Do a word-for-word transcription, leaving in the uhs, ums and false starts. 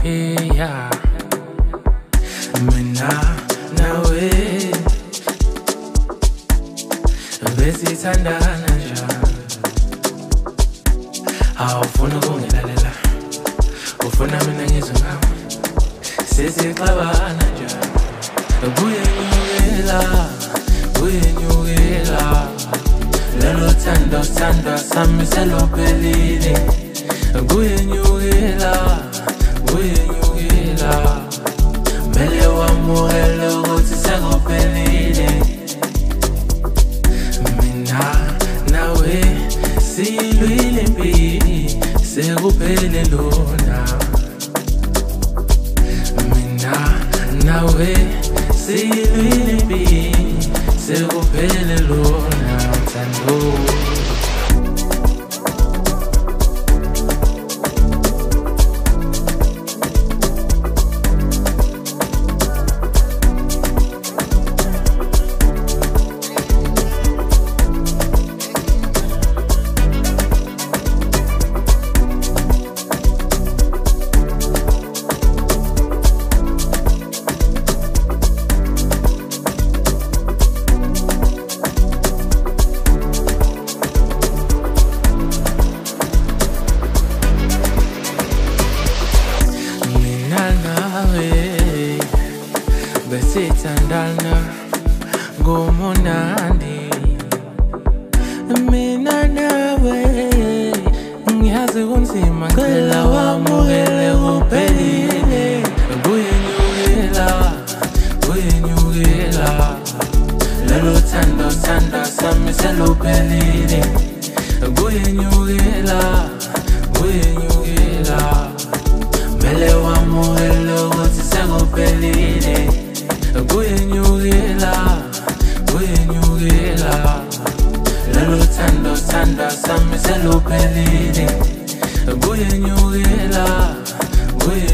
yeah. Mina nawe besithandana njalo, awufuna ukungilalela, ufuna mina ngizwe ngawe, sesixabana njalo. Kuyenyukela, kuyenyukela, lelo thando thando sami seluphelile. Kuyenyukela, kuyenyukela, mele wamukele ukuthi sekuphelile. Mina nawe siyilwile impilo, sekuphele lona. Mina nawe siyilwile impilo, sekuphele lona thando. Besithandana ngomunandi, mina nawe ngiyazi kunzima, cela wamukele kuphelile. Kuyenyukela, kuyenyukela, lelo thando thando sami seluphelile. Kuyenyukela, kuyenyukela, mele wamukele ukuthi sekuphelile. Kuyenyukela, kuyenyukela, lelo thando thando sami seluphelile. Kuyenyukela, kuyenyukela.